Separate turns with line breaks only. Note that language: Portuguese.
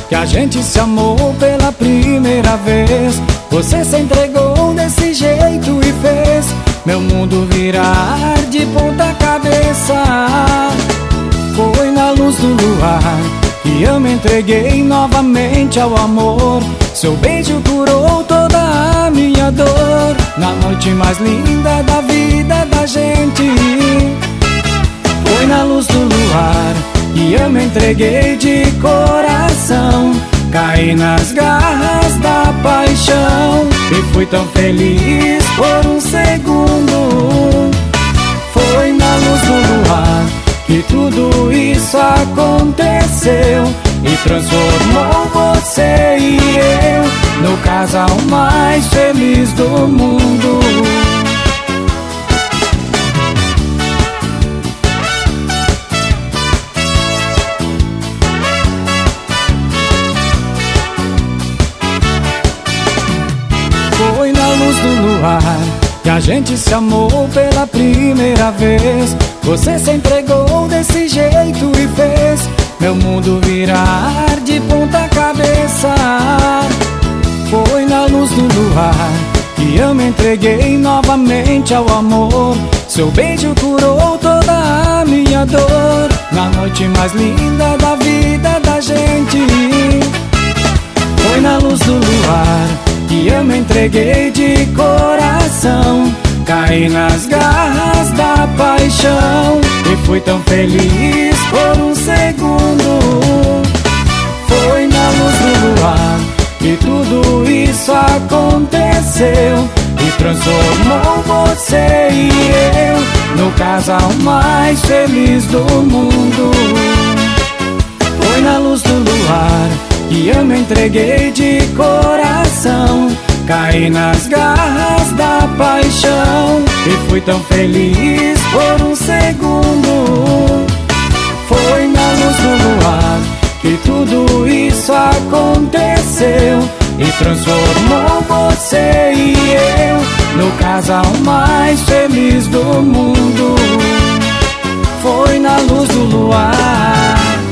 que a gente se amou pela primeira vez. Você se entregou desse jeito e fez meu mundo virar de ponta cabeça. Foi na luz do luar que eu me entreguei novamente ao amor. Seu beijo curou toda a minha dor, na noite mais linda da vida da gente. Foi na luz do luar que eu me entreguei de coração. Caí nas garras da paixão e fui tão feliz por um segundo. Foi na luz do luar que tudo isso aconteceu e transformou você e eu no casal mais feliz do mundo. Foi na luz do luar que a gente se amou pela primeira vez. Você se entregou desse jeito e fez meu mundo virar de ponta cabeça. Foi na luz do luar que eu me entreguei novamente ao amor. Seu beijo curou toda a minha dor, na noite mais linda da vida da gente. Foi na luz do luar que eu me entreguei de coração. Caí nas garras da paixão e fui tão feliz por um segundo. Foi na luz do luar que tudo isso aconteceu e transformou você e eu no casal mais feliz do mundo. Foi na luz do luar que eu me entreguei de coração. Caí nas garras da paixão e fui tão feliz por um segundo. Foi na luz do luar que tudo isso aconteceu e transformou você e eu no casal mais feliz do mundo. Foi na luz do luar.